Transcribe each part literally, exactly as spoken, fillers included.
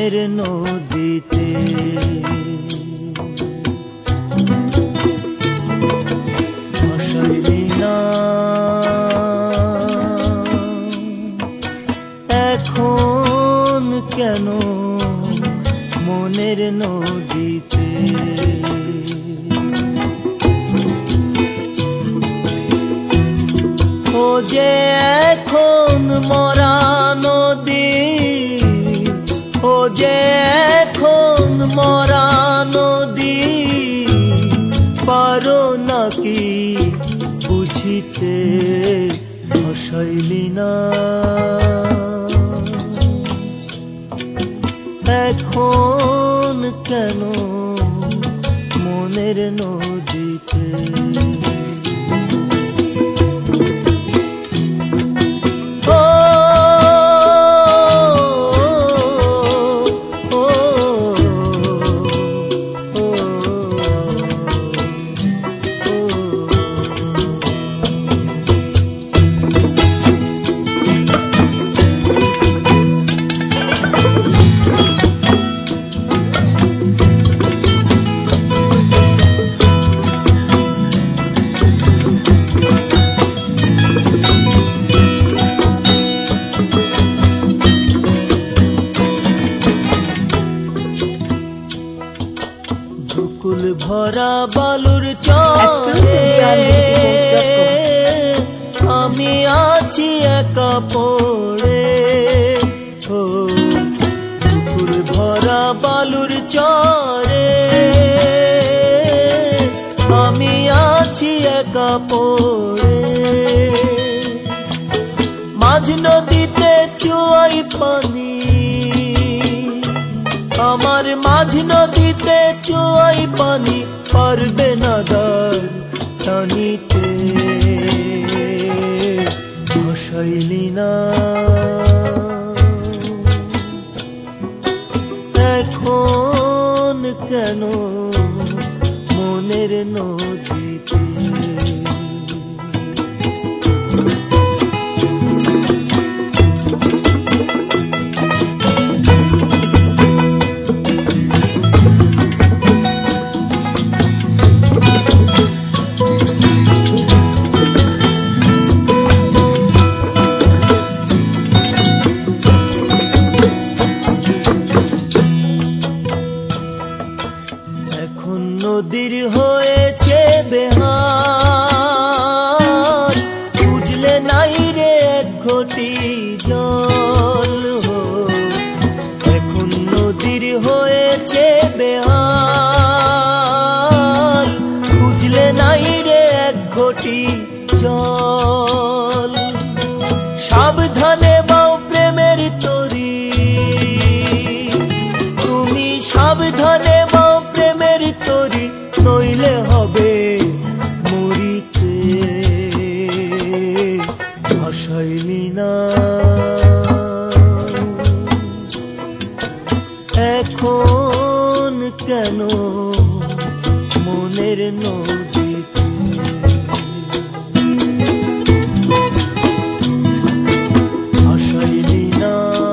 মনের নদীতে ভাসাইলি না এখন কেন মনের নদীতে ও যে এখন মরা নদী ও যে এখন মরা নদী পারো নাকি বুঝিতে ভাসাইলি না এখন কেন মনের নদীতে ধুকুল ভরা বালুর চরে আমি আছি একা পড়ে ও ধুকুল ভরা বালুর চরে আমি আছি একা পড়ে মাঝ নদীতে চুয়াই পানি আমার মাঝ নদীতে চুয়াই পানি পারবে না দার টানিতে ভাসাইলি না এখন কেন মনের নদীতে নদীর হয়েছে বেহাল বুঝলে নাই রে এক ঘটি জল এখন নদীর হয়েছে বেহাল বুঝলে নাই রে এক ঘটি জল সাবধানে বাও প্রেমের তরি তুমি সাবধানে বাও প্রেমের তরি নইলে হবে মরিতে ভাসাইলি না এখন কেন মনের নদীতে ভাসাইলি না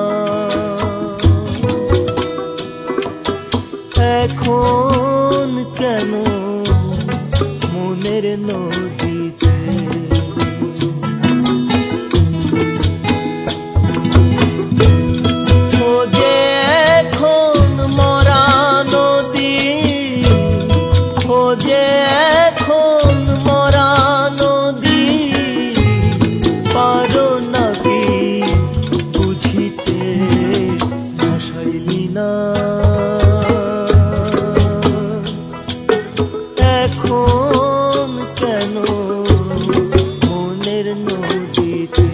এখন কেন মনের নদীতে ও যে এখন মরা নদী ও যে এখন মরা নদী পারো নাকি বুঝিতে ভাসাইলি না এখন কেন মনের নদীতে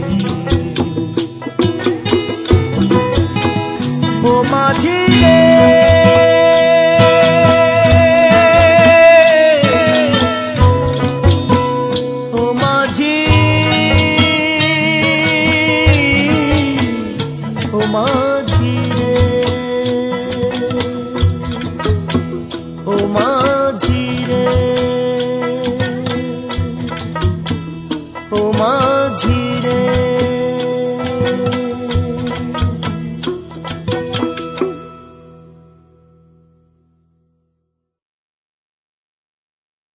ও মাঝি রে ও মাঝি ও মাঝি রে ও মা